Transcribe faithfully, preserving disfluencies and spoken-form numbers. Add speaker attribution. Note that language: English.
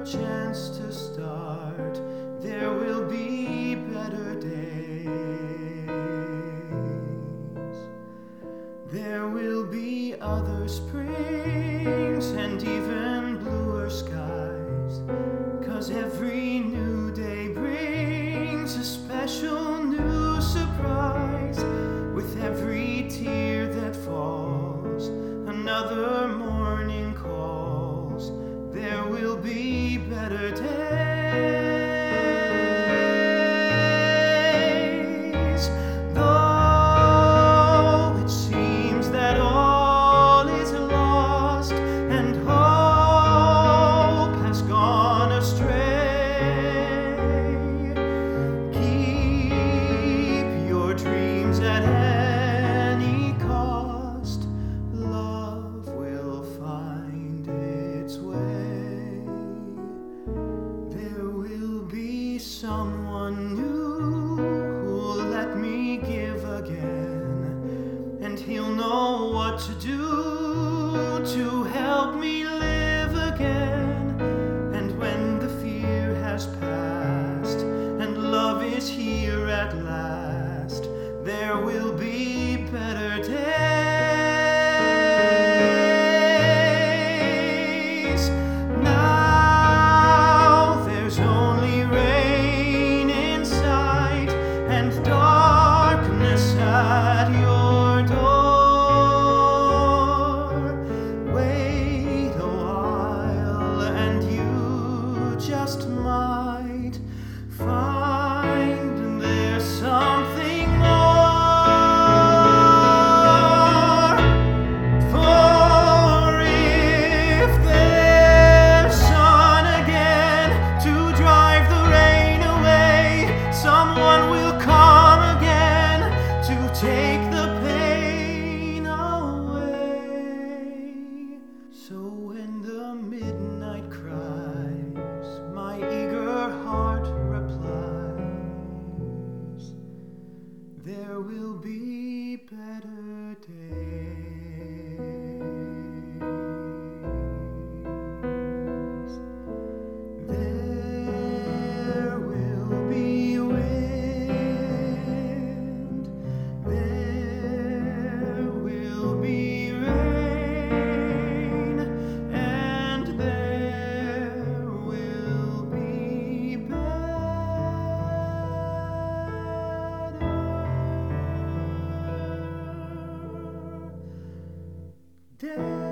Speaker 1: a chance to start. There will be better days. There will be other springs and even bluer skies, 'cause every new day brings a special new surprise. With every tear that falls, another morning calls. There will be better days. Though it seems that all is lost and hope has gone astray, keep your dreams at any cost. Love will find its way. There will be someone new who'll let me give again, and he'll know what to do to help me live again. And when the fear has passed and love is here at last, there will be better days. Now there's only rain in sight and darkness at your door. Wait a while and you just might find there's something more. For if there's sun again to drive the rain away, someone will come again to take the pain away. So when the midnight cries, my eager heart replies, there will be better days. There will be wind. There will be rain. And there will be better days.